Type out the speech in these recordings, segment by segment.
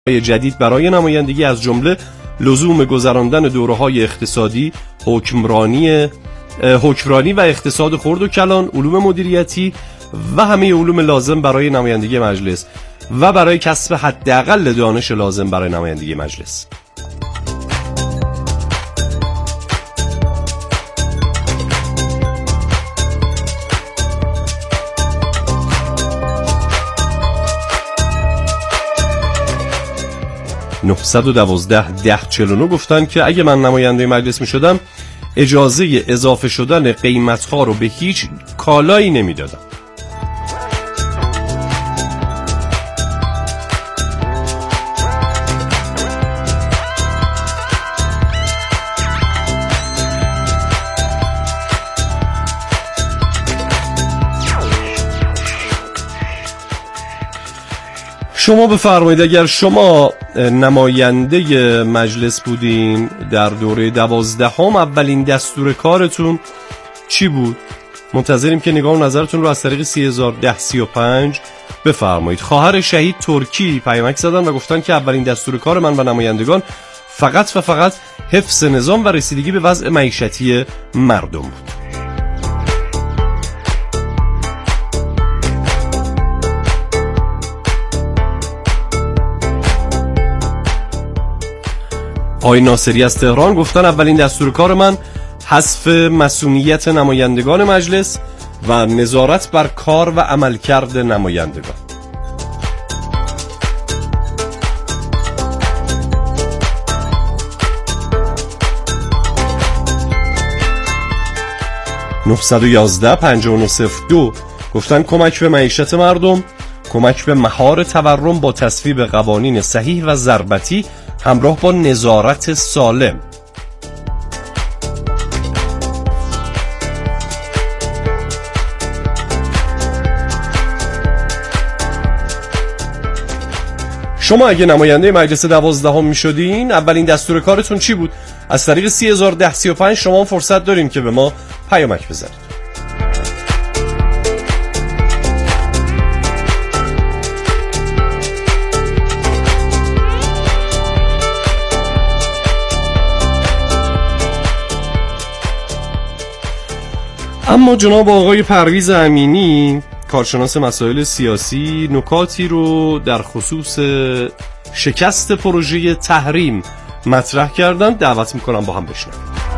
جدید برای نمایندگی از جمله لزوم گذراندن دوره‌های اقتصادی، حکمرانی و اقتصاد خرد و کلان، علوم مدیریتی و همه علوم لازم برای نمایندگی مجلس و برای کسب حداقل دانش لازم برای نمایندگی مجلس. (912-1049) گفتن که اگه من نماینده مجلس می شدم اجازه اضافه شدن قیمت‌ها رو به هیچ کالایی نمیدادم. شما بفرمایید اگر شما نماینده مجلس بودین در دوره 12 اولین دستور کارتون چی بود؟ منتظریم که نگاه و نظرتون رو از طریق 301035 بفرمایید. خواهر شهید ترکی پیامک زدن و گفتن که اولین دستور کار من و نمایندگان فقط و فقط حفظ نظام و رسیدگی به وضع معیشتی مردم بود. آقای ناصری از تهران گفتن اولین دستور کار من حذف مسئولیت نمایندگان مجلس و نظارت بر کار و عملکرد نمایندگان. (911-5902) گفتن کمک به معیشت مردم، کمک به مهار تورم با تصویب قوانین صحیح و ضربتی همراه با نظارت سالم. شما اگه نماینده مجلس 12 می شدین اولین دستور کارتون چی بود؟ از طریق 301035 شما فرصت دارین که به ما پیامک بزنید. اما جناب آقای پرویز امینی کارشناس مسائل سیاسی نکاتی رو در خصوص شکست پروژه تحریم مطرح کردن. دعوت میکنم با هم بشنویم.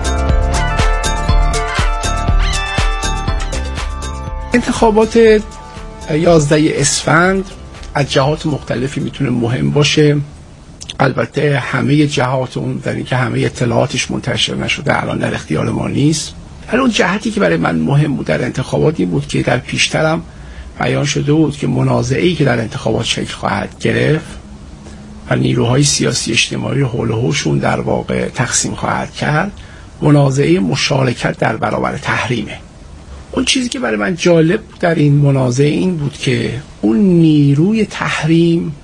انتخابات 11 اسفند از جهات مختلفی میتونه مهم باشه. البته همه جهات اون در اینکه همه اطلاعاتش منتشر نشده الان در اختیار ما نیست. اون جهتی که برای من مهم بود در انتخابات این بود که در پیشترم بیان شده بود که منازعه‌ای که در انتخابات شکل خواهد گرفت و نیروهای سیاسی اجتماعی رو حول و حوشون در واقع تقسیم خواهد کرد، منازعه مشارکت در برابر تحریمه. اون چیزی که برای من جالب در این منازعه این بود که اون نیروی تحریم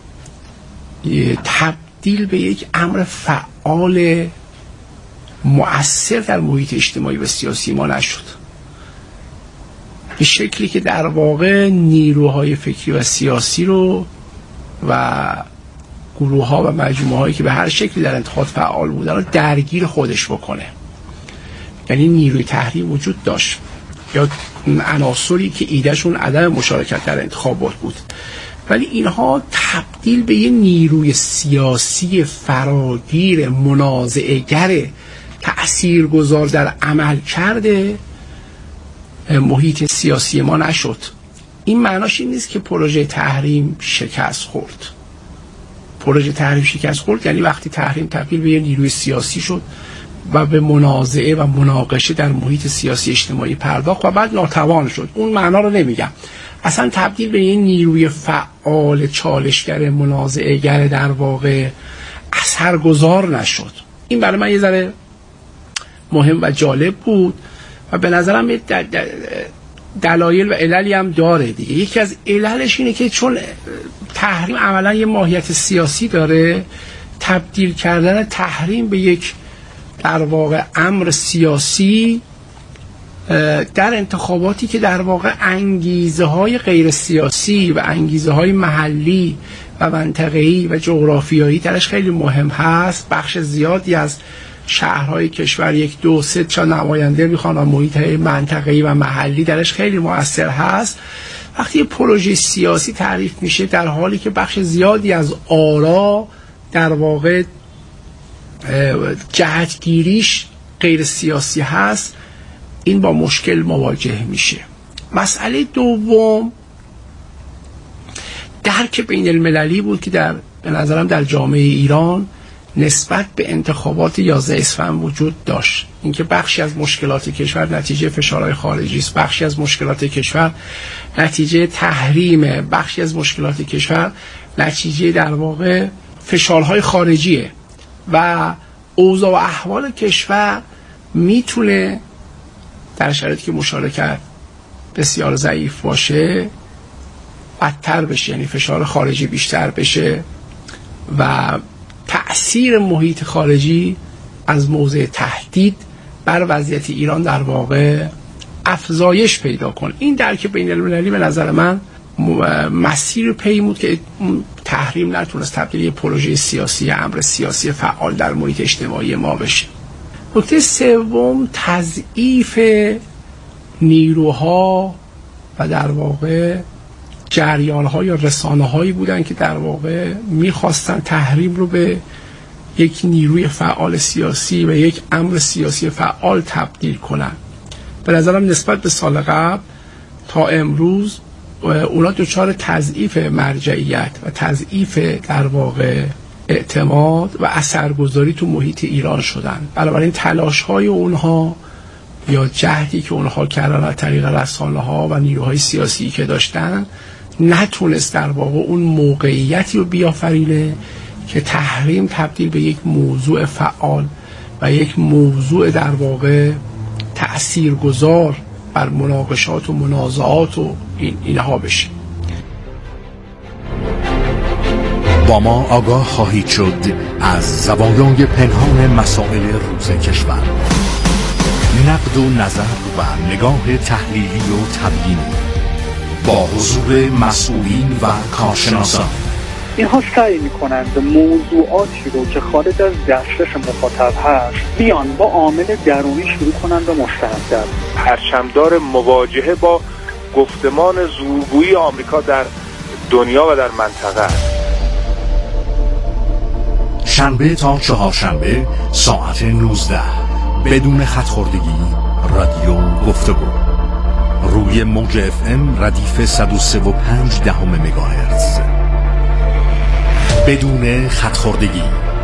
تبدیل به یک امر فعال مؤثر در محیط اجتماعی و سیاسی ما نشد، به شکلی که در واقع نیروهای فکری و سیاسی رو و گروه‌ها و مجموعه‌هایی که به هر شکلی در انتخابات فعال بودن رو درگیر خودش بکنه. یعنی نیروی تحریم وجود داشت یا عناصری که ایدهشون عدم مشارکت در انتخابات بود، ولی اینها تبدیل به یه نیروی سیاسی فراگیر منازعه‌گر تأثیرگذار در عمل کرده محیط سیاسی ما نشد. این معناش این نیست که پروژه تحریم شکست خورد. پروژه تحریم شکست خورد یعنی وقتی تحریم تبدیل به یه نیروی سیاسی شد و به منازعه و مناقشه در محیط سیاسی اجتماعی پرداخت و بعد ناتوان شد. اون معنا رو نمیگم. اصلا تبدیل به یه نیروی فعال چالشگر منازعه‌گر در واقع اثرگذار نشد. این برای من یه ذره مهم و جالب بود و به نظرم دلایل و عللی هم داره دیگه. یکی از عللش اینه که چون تحریم عملا یه ماهیت سیاسی داره، تبدیل کردن تحریم به یک در واقع امر سیاسی در انتخاباتی که در واقع انگیزه های غیر سیاسی و انگیزه های محلی و منطقه‌ای و جغرافیایی درش خیلی مهم هست. بخش زیادی از شهرهای کشور 1 2 3 تا نماینده میخوان و محیط منطقه‌ای و محلی درش خیلی مؤثر هست. وقتی پروژه سیاسی تعریف میشه در حالی که بخش زیادی از آرا در واقع جهتگیریش غیر سیاسی هست، این با مشکل مواجه میشه. مسئله دوم درک بین المللی بود که به نظرم در جامعه ایران نسبت به انتخابات 11 اسفند وجود داشت. اینکه بخشی از مشکلات کشور نتیجه فشارهای خارجی است، بخشی از مشکلات کشور نتیجه تحریمه، بخشی از مشکلات کشور نتیجه در واقع فشارهای خارجیه و اوضاع و احوال کشور میتونه در شرایطی که مشارکت بسیار ضعیف باشه بدتر بشه، یعنی فشار خارجی بیشتر بشه و تأثیر محیط خارجی از موضع تهدید بر وضعیت ایران در واقع افزایش پیدا کنه. این درک بین المللی به نظر من مسیر پیمود که تحریم نتونست تبدیل یه پروژه سیاسی، امر سیاسی فعال در محیط اجتماعی ما بشه. نکته سوم تضعیف نیروها و در واقع جریان‌ها یا رسانه‌هایی بودن که در واقع می‌خواستن تحریم رو به یک نیروی فعال سیاسی و یک امر سیاسی فعال تبدیل کنن. به نظرم نسبت به سال قبل تا امروز اونا دچار تضعیف مرجعیت و تضعیف در واقع اعتماد و اثرگذاری تو محیط ایران شدن. بنابراین تلاش‌های اونها یا جهدی که اونها کردن از طریق رسانه‌ها و نیروهای سیاسی که داشتن نتونست در واقع اون موقعیتی رو بیافرینه که تحریم تبدیل به یک موضوع فعال و یک موضوع در واقع تأثیرگذار بر مناقشات و منازعات و اینها بشه. با ما آگاه خواهید شد از زوایای پنهان مسائل روز کشور، نقد و نظر و نگاه تحلیلی و تبیینی با حضور مسئولین و کارشناسان. اینها سعی میکنند موضوعاتی رو که خارج از دسترس مخاطب هست بیان با عامل درونی شروع کنند و مستند کردن. پرچمدار مواجهه با گفتمان زورگویی آمریکا در دنیا و در منطقه است. شنبه تا چهارشنبه ساعت 19 بدون خط‌خوردگی رادیو گفتگو روی موج FM ردیف 103.5 مگاهرتز بدون خط‌خوردگی.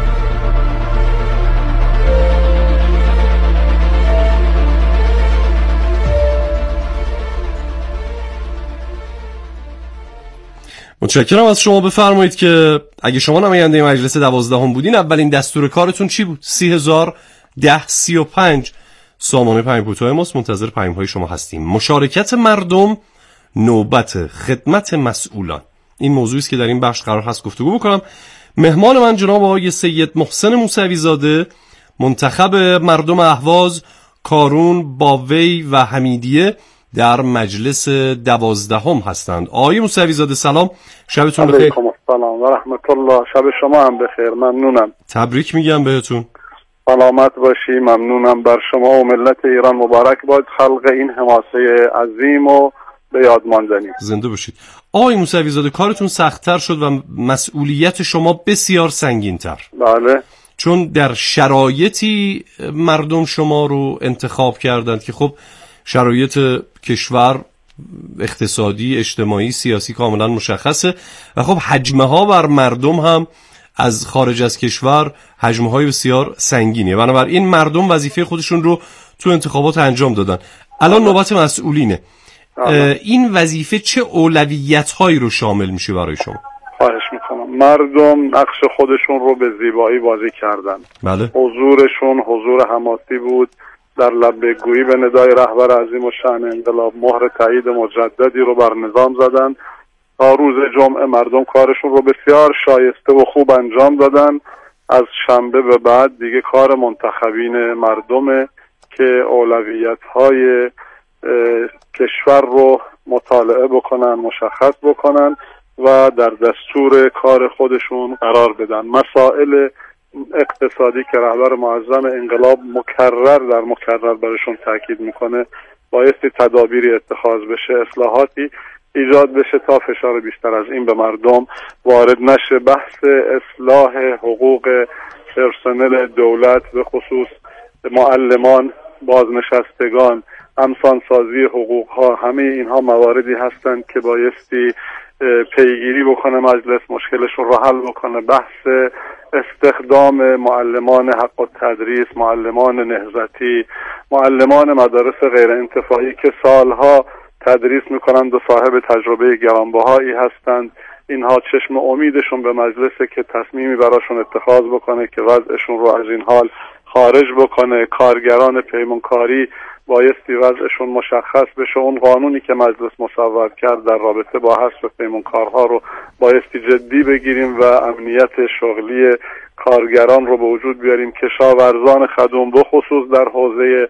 متشکرم از شما. بفرمایید که اگه شما نماینده مجلس 12 بودین اولین دستور کارتون چی بود؟ 30,1035 سامانه پیام کوتاه ماست، منتظر پیام‌های شما هستیم. مشارکت مردم، نوبت خدمت مسئولان، این موضوعی است که در این بخش قرار هست گفتگو بکنم. مهمان من جناب آقای سید محسن موسوی زاده، منتخب مردم اهواز، کارون، باوی و حمیدیه در مجلس 12 هستند. آقای موسوی زاده سلام، شبتون بخیر. علیکم السلام و رحمت الله. شب شما هم بخیر. ممنونم. تبریک میگم بهتون. سلامت باشی. ممنونم. بر شما و ملت ایران مبارک باد خلق این حماسه عظیم و به یاد ماندنی. زنده باشید. آقای موسوی زاده کارتون سخت‌تر شد و مسئولیت شما بسیار سنگین‌تر. بله. چون در شرایطی مردم شما رو انتخاب کردند که خب شرایط کشور اقتصادی، اجتماعی، سیاسی کاملا مشخصه و خب حجمه ها بر مردم هم از خارج از کشور حجمه های بسیار سنگینیه. بنابراین مردم وظیفه خودشون رو تو انتخابات انجام دادن. الان نوبت مسئولینه. این وظیفه چه اولویت هایی رو شامل میشه برای شما؟ خواهش میکنم. مردم نقش خودشون رو به زیبایی بازی کردن. بله. حضورشون حضور حماسی بود. در لبه‌گویی به ندای رهبر عظیم الشأن انقلاب مهر تایید مجددی رو بر نظام زدن. تا روز جمعه مردم کارشون رو بسیار شایسته و خوب انجام دادن. از شنبه به بعد دیگه کار منتخبین مردمه که اولویت‌های کشور رو مطالعه بکنن، مشخص بکنن و در دستور کار خودشون قرار بدن. مسائل اقتصادی که رهبر معظم انقلاب مکرر برشون تاکید میکنه بایستی تدابیری اتخاذ بشه، اصلاحاتی ایجاد بشه تا فشار بیشتر از این به مردم وارد نشه. بحث اصلاح حقوق پرسنل دولت به خصوص معلمان، بازنشستگان، همسانسازی حقوق ها، همه اینها مواردی هستند که بایستی پیگیری بکنه مجلس، مشکلشون رو حل بکنه. بحث استخدام معلمان حق التدریس، معلمان نهضتی، معلمان مدارس غیر انتفاعی که سالها تدریس میکنند و صاحب تجربه گرانبهایی هستند، اینها چشم امیدشون به مجلسه که تصمیمی براشون اتخاذ بکنه که وضعشون رو از این حال خارج بکنه. کارگران پیمانکاری بایستی وضعشون مشخص بشه. اون قانونی که مجلس مصوب کرد در رابطه با حذف پیمانکارها رو بایستی جدی بگیریم و امنیت شغلی کارگران رو به وجود بیاریم. کشاورزان خدوم به خصوص در حوزه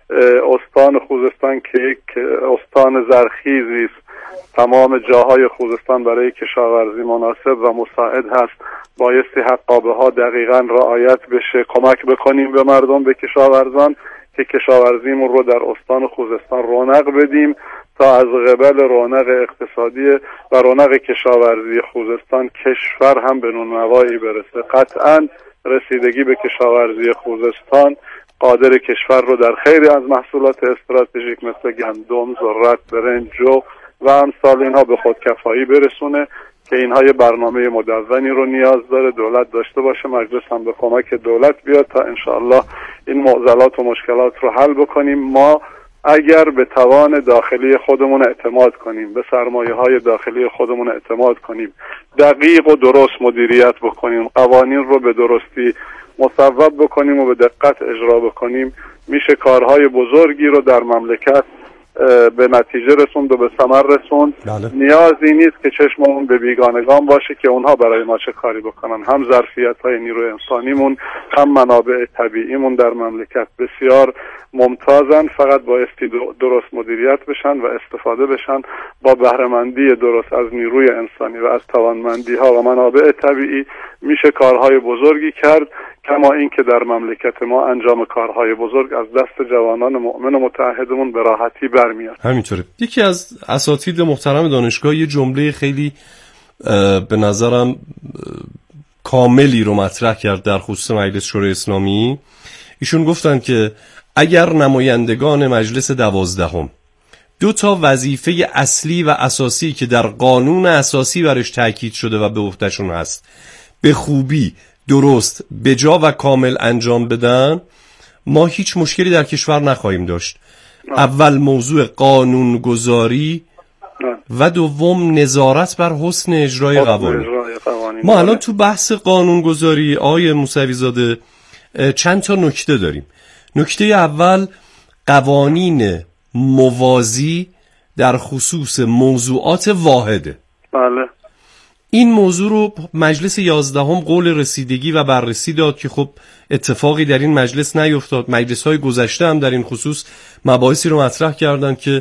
استان خوزستان که یک استان زرخیزی است، تمام جاهای خوزستان برای کشاورزی مناسب و مساعد هست، بایستی حقابه ها دقیقاً رعایت بشه. کمک بکنیم به مردم، به کشاورزان که کشاورزیمون رو در استان خوزستان رونق بدیم تا از قبل رونق اقتصادی و رونق کشاورزی خوزستان کشور هم به نونوایی برسه. قطعاً رسیدگی به کشاورزی خوزستان قادر کشور رو در خیلی از محصولات استراتژیک مثل گندم، ذرت، برنج، جو و امثال اینها به خودکفایی برسونه که اینها یه برنامه مدونی رو نیاز داره دولت داشته باشه. مجلس هم به کمک دولت بیاد تا انشاءالله این معضلات و مشکلات رو حل بکنیم. ما اگر به توان داخلی خودمون اعتماد کنیم، به سرمایه‌های داخلی خودمون اعتماد کنیم، دقیق و درست مدیریت بکنیم، قوانین رو به درستی مصوب بکنیم و به دقت اجرا بکنیم، میشه کارهای بزرگی رو در مملکت به نتیجه رسوند و به ثمر رسوند. نیازی نیست که چشممون به بیگانگان باشه که اونها برای ما چه کاری بکنن. هم ظرفیت‌های نیروی انسانیمون، هم منابع طبیعیمون در مملکت بسیار ممتازن، فقط بایستی درست مدیریت بشن و استفاده بشن. با بهره‌مندی درست از نیروی انسانی و از توانمندی‌ها و منابع طبیعی میشه کارهای بزرگی کرد، کما این که در مملکت ما انجام کارهای بزرگ از دست جوانان مؤمن و متعهدمون به راحتی برمیاد. همینطوره. یکی از اساتید محترم دانشگاه یه جمله خیلی به نظرم کاملی رو مطرح کرد در خصوص مجلس شورای اسلامی. ایشون گفتن که اگر نمایندگان مجلس 12 دو تا وظیفه اصلی و اساسی که در قانون اساسی برش تاکید شده و به عهدهشون هست به خوبی، درست، بجا و کامل انجام بدن، ما هیچ مشکلی در کشور نخواهیم داشت. اول موضوع قانونگذاری و دوم نظارت بر حسن اجرای قوانین. ما الان تو بحث قانونگذاری آقای موسوی زاده چند تا نکته داریم. نکته اول قوانین موازی در خصوص موضوعات واحده. بله. این موضوع رو مجلس 11 قول رسیدگی و بررسی داد که خب اتفاقی در این مجلس نیفتاد. مجلس‌های گذشته هم در این خصوص مباحثی رو مطرح کردن که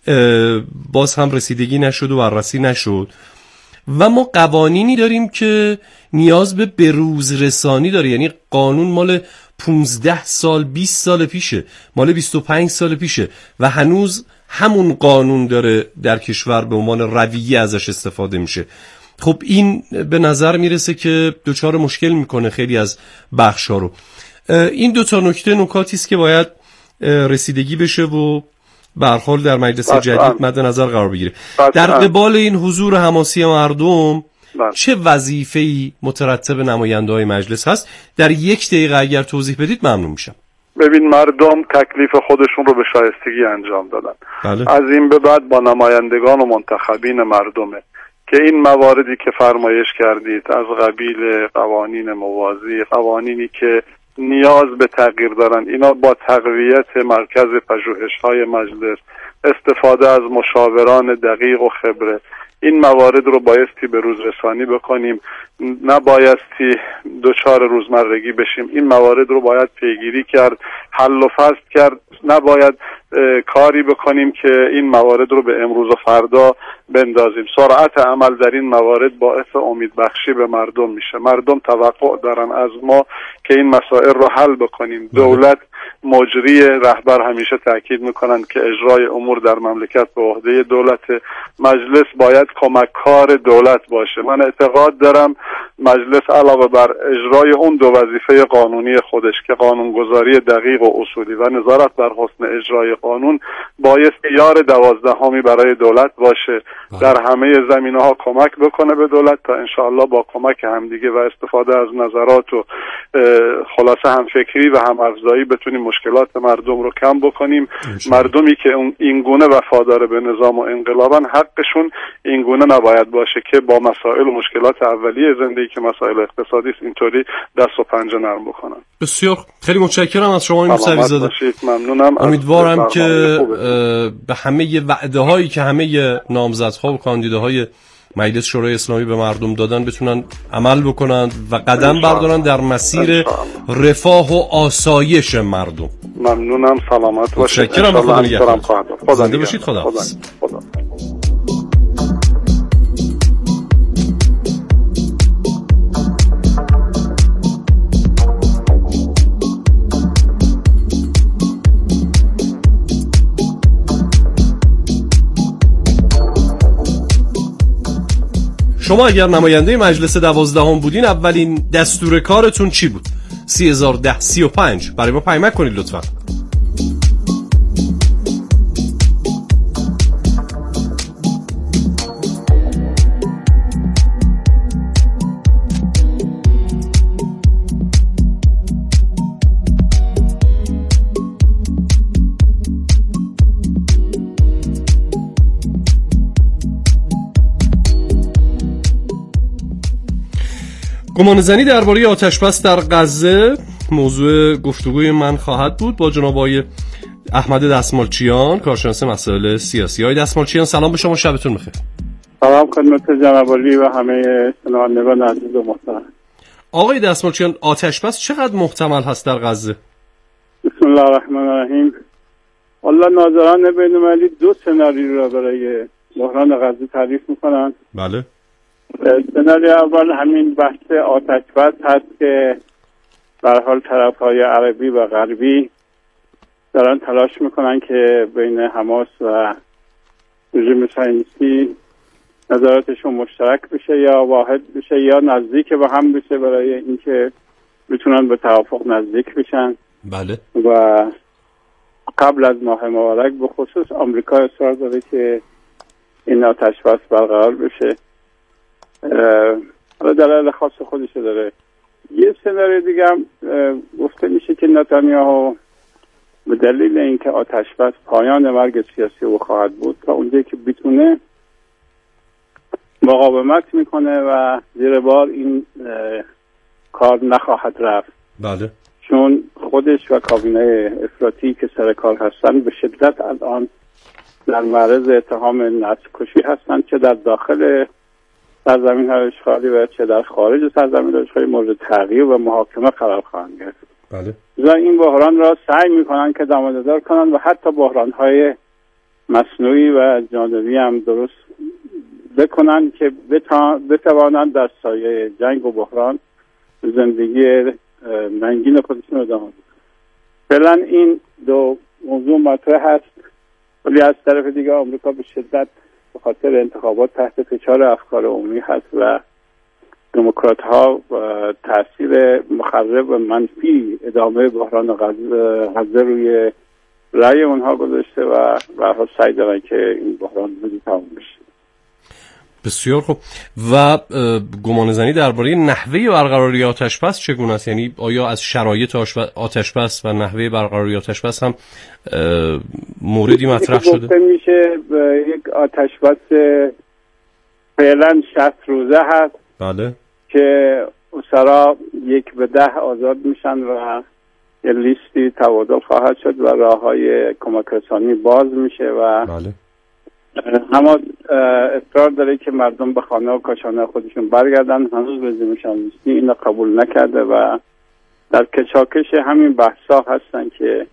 باز هم رسیدگی نشد و بررسی نشد. و ما قوانینی داریم که نیاز به بروز رسانی داره، یعنی قانون مال 15 سال 20 سال پیشه، مال 25 سال پیشه و هنوز همون قانون داره در کشور به عنوان رویه ازش استفاده میشه. خب این به نظر میرسه که دوچار مشکل میکنه خیلی از بخشا رو. این دو تا نکاتی است که باید رسیدگی بشه و به هر حال در مجلس جدید مد نظر قرار بگیره. در قبال این حضور حماسی مردم چه وظیفه‌ای مترتب نماینده‌های مجلس هست؟ در 1 دقیقه اگر توضیح بدید ممنون میشم. ببین، مردم تکلیف خودشون رو به شایستگی انجام دادن. بله. از این به بعد با نمایندگان و منتخبین مردمه که این مواردی که فرمایش کردید از قبیل قوانین موازی، قوانینی که نیاز به تغییر دارن، اینا با تقویت مرکز پژوهش‌های مجلس، استفاده از مشاوران دقیق و خبره، این موارد رو بایستی به روز رسانی بکنیم، نبایستی دچار روزمرگی بشیم. این موارد رو باید پیگیری کرد، حل و فصل کرد. نباید کاری بکنیم که این موارد رو به امروز و فردا بندازیم. سرعت عمل در این موارد باعث امیدبخشی به مردم میشه. مردم توقع دارن از ما که این مسائل رو حل بکنیم. دولت مجری، رهبر همیشه تاکید میکنن که اجرای امور در مملکت به عهده دولت. مجلس باید کمککار دولت باشه. من اعتقاد دارم مجلس علاوه بر اجرای اون دو وظیفه قانونی خودش که قانونگذاری دقیق و اصولی و نظارت بر حسن اجرای قانون، باید یار 12 برای دولت باشه، در همه زمینه‌ها کمک بکنه به دولت تا انشاءالله با کمک همدیگه و استفاده از نظرات و خلاصه همفکری و هم افزایی بتونیم مشکلات مردم رو کم بکنیم. مردمی که این گونه وفادار به نظام و انقلابن، حقشون این گونه نباید باشه که با مسائل و مشکلات اولیه زندگی که مسائل اقتصادی است اینطوری دست و پنجه نرم بکنن. بسیار خیلی متشکرم از شما موسوی زاده. ممنونم. امیدوارم که به همه وعده هایی که همه نامزدها و کاندیداهای مجلس شورای اسلامی به مردم دادن بتونن عمل بکنن و قدم بردارن در مسیر رفاه و آسایش مردم. ممنونم. سلامت باشید. متشکرم. خدا نگهدار. زنده باشید. خدا. شما اگر نماینده مجلس 12 بودین اولین دستور کارتون چی بود؟ 301035 برای ما پیامک کنید لطفا. گمانه‌زنی درباره آتش‌بس در غزه موضوع گفتگوی من خواهد بود با جناب آقای احمد دستمالچیان، کارشناس مسائل سیاسی. آقای دستمالچیان سلام به شما، شبتون بخیر. سلام خدمت جناب عالی و همه شنوندگان عزیز و محترم. آقای دستمالچیان، آتش‌بس چقدر محتمل هست در غزه؟ بسم الله الرحمن الرحیم. والله ناظران بین‌المللی دو سناریو را برای بحران غزه تعریف می‌کنند. بله. سناریو اول همین بحث آتش بس هست که به هر حال طرف‌های عربی و غربی دارن تلاش میکنن که بین حماس و رژیم صهیونیستی نظراتشون مشترک بشه یا واحد بشه یا نزدیک به هم بشه برای اینکه بتونن به توافق نزدیک بشن. بله. و قبل از ماه مبارک به خصوص آمریکا اصرار داره که این آتش بس برقرار بشه. حالا دلایل خاص خودشه داره. یه سناریو دیگه هم گفته میشه که نتانیاهو به دلیل اینکه آتش بس پایان مرگ سیاسی او خواهد بود تا اونجایی که بتونه مقاومت میکنه و زیر بار این کار نخواهد رفت. بله. چون خودش و کابینه افراطی که سر کار هستن به شدت الان در معرض اتهام نسل کشی هستن، چه در داخل سرزمین اشغالی و چه در خارج سرزمین اشغالی مورد تغییر و محاکمه قرار خواهند گرفت. بله. و این بحران را سعی میکنن که دامنه‌دار کنن و حتی بحران‌های مصنوعی و جانبی هم درست بکنن که بتوانند در سایه جنگ و بحران زندگی ننگین خودشون ادامه بدن. فعلا این دو موضوع مطرح هست، ولی از طرف دیگه آمریکا به شدت به خاطر انتخابات تحت فشار افکار عمومی هست و دموکرات ها تاثیر مخرب و منفی ادامه بحران غزه روی رأی اونها گذاشته و به هر حال سعی دارن که این بحران زودی تموم بشه. بسیار خوب. و گمانه‌زنی درباره نحوه برقراری آتش‌بس چگونه است؟ یعنی آیا از شرایط آتش‌بس و نحوه برقراری آتش‌بس هم موردی مطرح شده؟ گفته میشه یک آتش‌بس فعلا 60 روزه هست. بله. که اسرا 1 به 10 آزاد میشن و یه لیستی تبادل خواهد شد و راه‌های کمک رسانی باز میشه و بله. حماس اصرار داره که مردم به خانه و کاشانه خودشون برگردن. هنوز رژیم شاهنشاهی اینو قبول نکرده و در کشاکش همین بحثا هستن که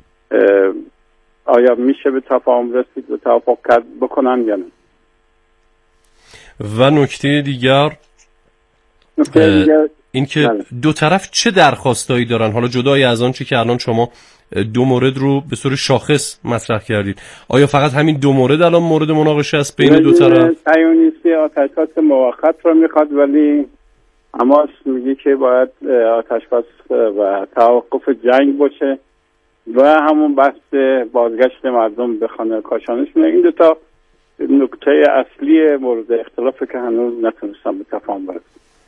آیا میشه به تفاهم رسید و توافق بکنن یا نه. و نکته دیگر این که دو طرف چه درخواستایی دارن، حالا جدای از آن چی که الان شما 2 مورد رو به صورت شاخص مطرح کردید، آیا فقط همین 2 مورد الان مورد مناقشه است بین دو طرف؟ صهیونیستی آتش‌بس موقت رو میخواد، ولی حماس میگه که باید آتش‌بس و توقف جنگ باشه و همون بحث بازگشت مردم به خانه کاشانشون. این دو تا نکته اصلی مورد اختلافه که هنوز نتونستن به تفاهم برسن.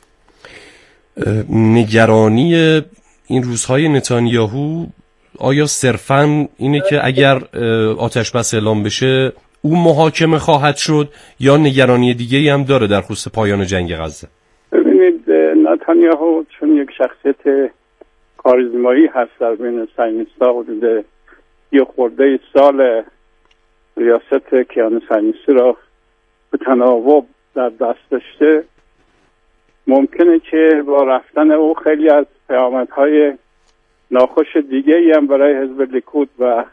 نگرانی این روزهای نتانیاهو آیا صرفاً اینه که اگر آتش بس اعلام بشه او محاکمه خواهد شد یا نگرانی دیگه‌ای هم داره در خصوص پایان جنگ غزه؟ ببینید نتانیاهو چون یک شخصیت کاریزمایی هست در بین صهیونیست‌ها، حدود 30 سال ریاست کیان صهیونیستی را به تناوب در دست داشته، ممکنه که با رفتن او خیلی از پیامدهای ناخوش دیگه ای هم برای حزب لیکود و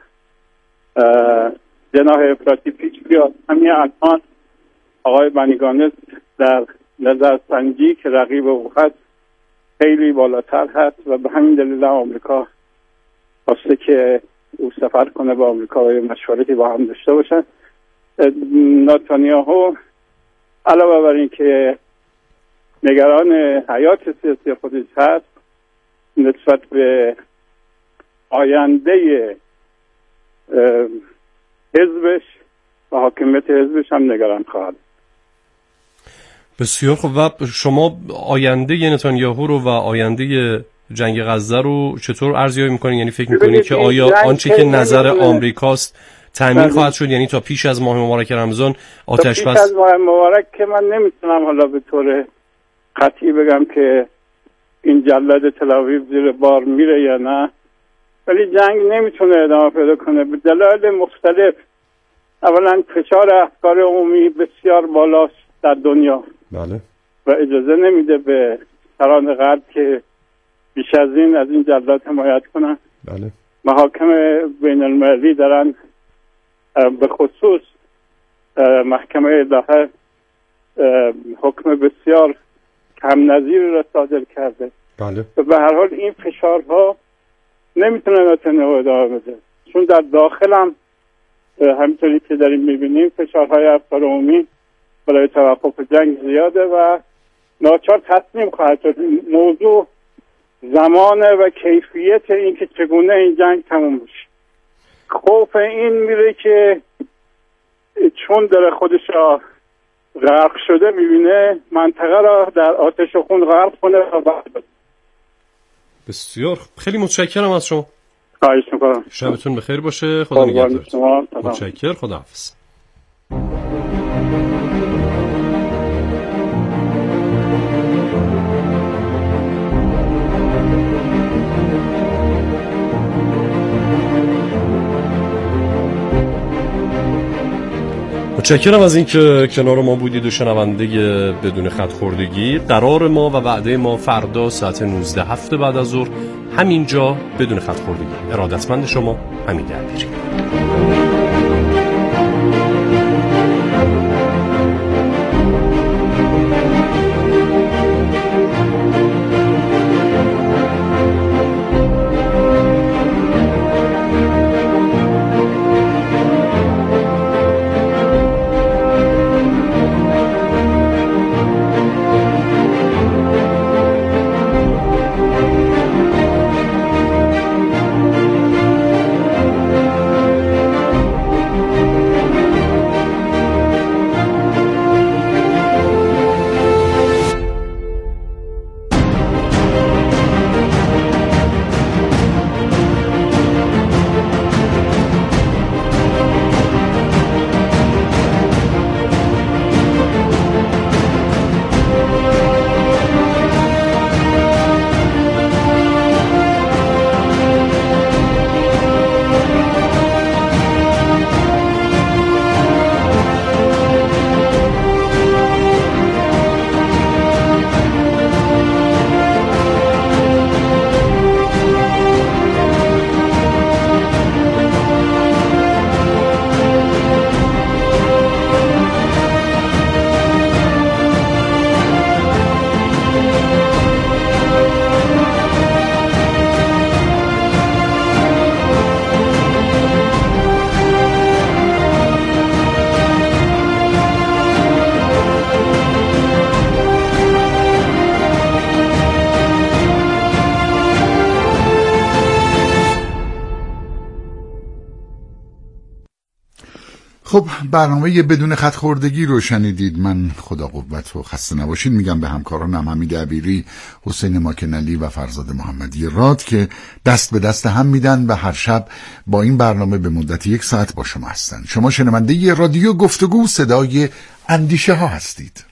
جناح افراطی پیش بیاد. همین الان آقای بنی گانتز در نظرسنجی که رقیب او هست خیلی بالاتر هست و به همین دلیل آمریکا خواسته که او سفر کنه با آمریکا و مشورتی با هم داشته باشن. نتانیاهو علاوه بر این که نگران حیات سیاسی خودش هست، نسبت به آینده حزبش و حاکمیت حزبش هم نگران خواهد. بسیار خوب. و شما آینده نتانیاهو رو و آینده جنگ غزه رو چطور ارزیابی می‌کنید؟ یعنی فکر می‌کنید که آیا آنچه که نظر آمریکاست تامین خواهد شد؟ یعنی تا پیش از ماه مبارک رمضان آتش بس؟ پیش از ماه مبارک که من نمیتونم حالا به طور قطعی بگم که این جلاد تل آویو زیر بار میره یا نه، ولی جنگ نمیتونه ادامه پیدا کنه به دلایل مختلف. اولا فشار افکار عمومی بسیار بالاست در دنیا، بله، و اجازه نمیده به سران غرب که بیش از این جلاد حمایت کنن. بله. محاکم بین المللی دارن، به خصوص محکمه الهه حکم بسیار کم نظیر را صادر کرده. بله. و به هر حال این فشارها نمیتونه نتانیاهو ادامه بده، چون در داخل هم همینطوری که داریم میبینیم فشارهای افکار عمومی برای توقف جنگ زیاده و ناچار تصمیم خواهد شد. موضوع زمان و کیفیت این که چگونه این جنگ تموم بشه. خوف این میره که چون داره خودش را غرق شده میبینه منطقه را در آتش و خون غرق کنه و بعد. بسیار خیلی متشکرم از شما. خواهش میکنم. شبتون بخیر باشه. خدا نگهدار. متشکرم. خداحافظ. متشکرم از اینکه کنار ما بودید و شنونده بدون خط خوردگی. قرار ما و وعده ما فردا ساعت 19 بعد از ظهر همینجا بدون خط خوردگی. ارادتمند شما، همین دردیری. خب برنامه بدون خط خوردگی رو شنیدید. من خدا قوت و خسته نباشید میگم به همکارانم حمید عبیری، حسین ماکنلی و فرزاد محمدی راد که دست به دست هم میدن و هر شب با این برنامه به مدت 1 ساعت با شما هستن. شما شنونده رادیو گفتگو صدای اندیشه ها هستید.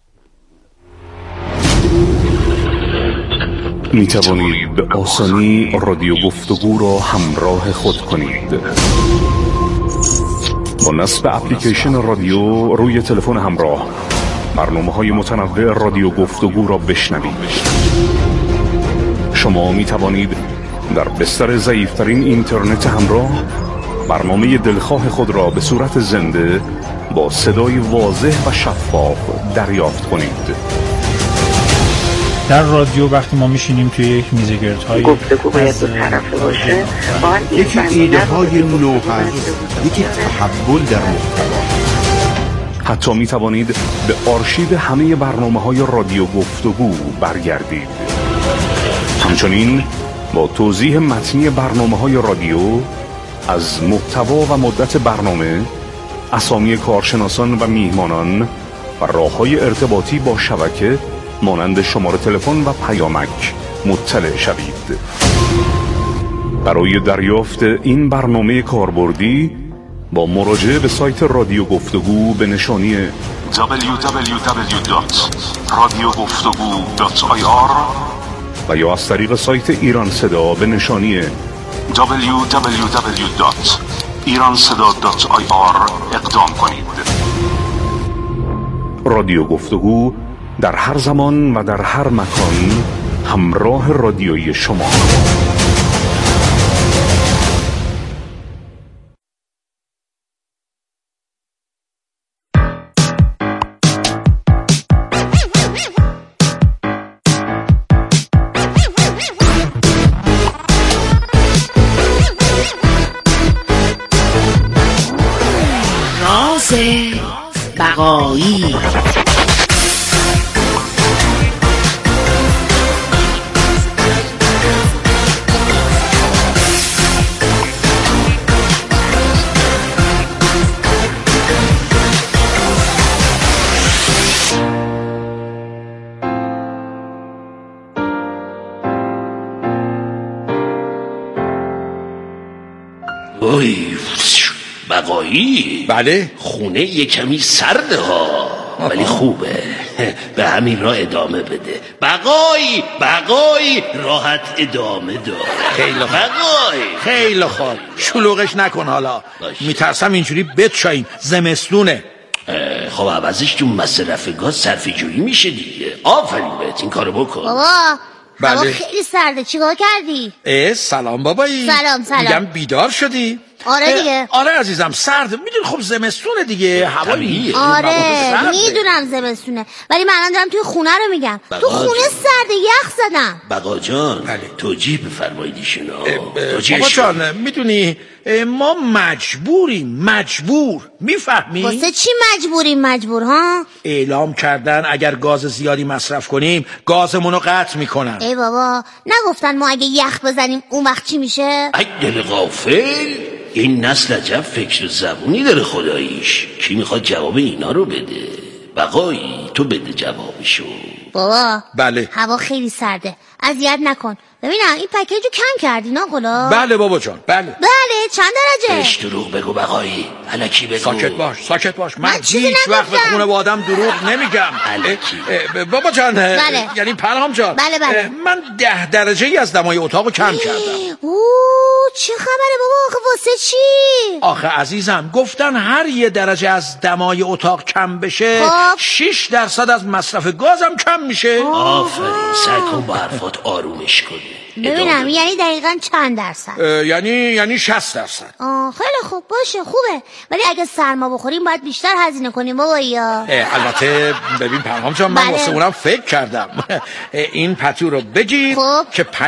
می توانید به آسانی رادیو گفتگو را همراه خود کنید. با نصب اپلیکیشن رادیو روی تلفن همراه برنامه‌های متنوع رادیو گفتگو را بشنوید. شما می توانید در بستر ضعیف‌ترین اینترنت همراه برنامه دلخواه خود را به صورت زنده با صدای واضح و شفاف دریافت کنید. در رادیو وقتی ما میشینیم توی یک میز گردهای گفتگو باید دو طرفه باشه، یکی ایده های نو هست، یکی تحول در محتوا. حتی می توانید به آرشیو همه برنامه‌های رادیو گفتگو برگردید. همچنین با توضیح متنی برنامه‌های رادیو از محتوا و مدت برنامه، اسامی کارشناسان و میهمانان و راه‌های ارتباطی با شبکه مانند شماره تلفن و پیامک مطلع شوید. برای دریافت این برنامه کاربردی با مراجعه به سایت رادیو گفتگو به نشانی www.radiogoftegu.ir و یا از طریق سایت ایران صدا به نشانی www.iranseda.ir اقدام کنید. رادیو گفتگو در هر زمان و در هر مکان همراه رادیویی شما. راز بقایی. اوی بقایی؟ بله خونه یه کمی سرده ها ولی خوبه، به همین راه ادامه بده. بقایی راحت ادامه دار. خیلی بقایی خیلی خوب، شلوغش نکن حالا میترسم اینجوری بتشاییم، زمستونه. خب عوضش تو مصرف گاز صرفه جویی میشه دیگه. آفرین بهت، این کارو بکن. بابا بله. هوا خیلی سرده، چیکار کردی؟ سلام بابایی. سلام. میگم بیدار شدی؟ آره دیگه. آره عزیزم، سرده، میدونی خب زمستونه دیگه، هوایی. آره میدونم زمستونه، ولی من الان دارم توی خونه رو میگم. تو خونه سرده، یخ زدم. بقا جان توجیه بفرمایید ایشونا. بابا جان میدونی ما مجبور میفهمی؟ واسه چی مجبور ها؟ اعلام کردن اگر گاز زیادی مصرف کنیم گازمونو قطع میکنن. ای بابا نگفتن ما اگه یخ بزنیم اون وقت چی میشه؟ ای دل غافل، این نسل عجب فکر زبونی داره خداییش. کی میخواد جواب اینا رو بده؟ بقایی تو بده جوابشو. بابا بله هوا خیلی سرده، اذیت نکن. ببینم این پکیج رو کم کردی ناقلا؟ بله بابا جان بله. چند درجه؟ بهش دروغ بگو بقایی، الکی بگو. ساکت باش من هیچ وقت به خونه با آدم دروغ نمیگم. بابا جان بله. یعنی پرهام جان بله. من 10 درجه ای از دمای اتاقو کم کردم. چه خبره بابا؟ آخه واسه چی؟ آخه عزیزم گفتن هر 1 درجه از دمای اتاق کم بشه 6% از مصرف گازم کم میشه. آفرین، سعی کن با حرفات آرومش کنی. ببینم یعنی دقیقاً چند درصد؟ یعنی 60%. خیلی خوب باشه، خوبه، ولی اگه سرما بخوریم باید بیشتر هزینه کنیم بابایا. البته ببین پرهام جان من واسه اونم فکر کردم. این پتو رو بگیر که